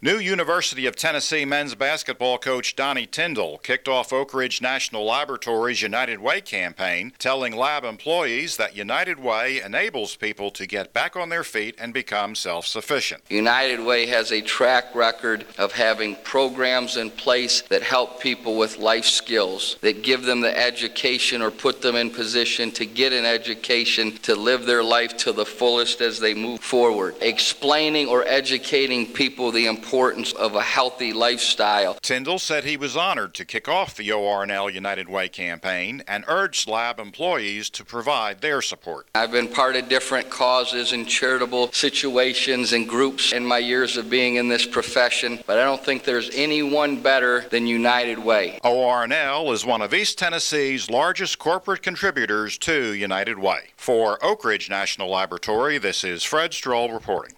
New University of Tennessee men's basketball coach Donnie Tyndall kicked off Oak Ridge National Laboratory's United Way campaign, telling lab employees that United Way enables people to get back on their feet and become self-sufficient. United Way has a track record of having programs in place that help people with life skills, that give them the education or put them in position to get an education to live their life to the fullest as they move forward, explaining or educating people the importance of a healthy lifestyle. Tyndall said he was honored to kick off the ORNL United Way campaign and urged lab employees to provide their support. I've been part of different causes and charitable situations and groups in my years of being in this profession, but I don't think there's anyone better than United Way. ORNL is one of East Tennessee's largest corporate contributors to United Way. For Oak Ridge National Laboratory, this is Fred Stroll reporting.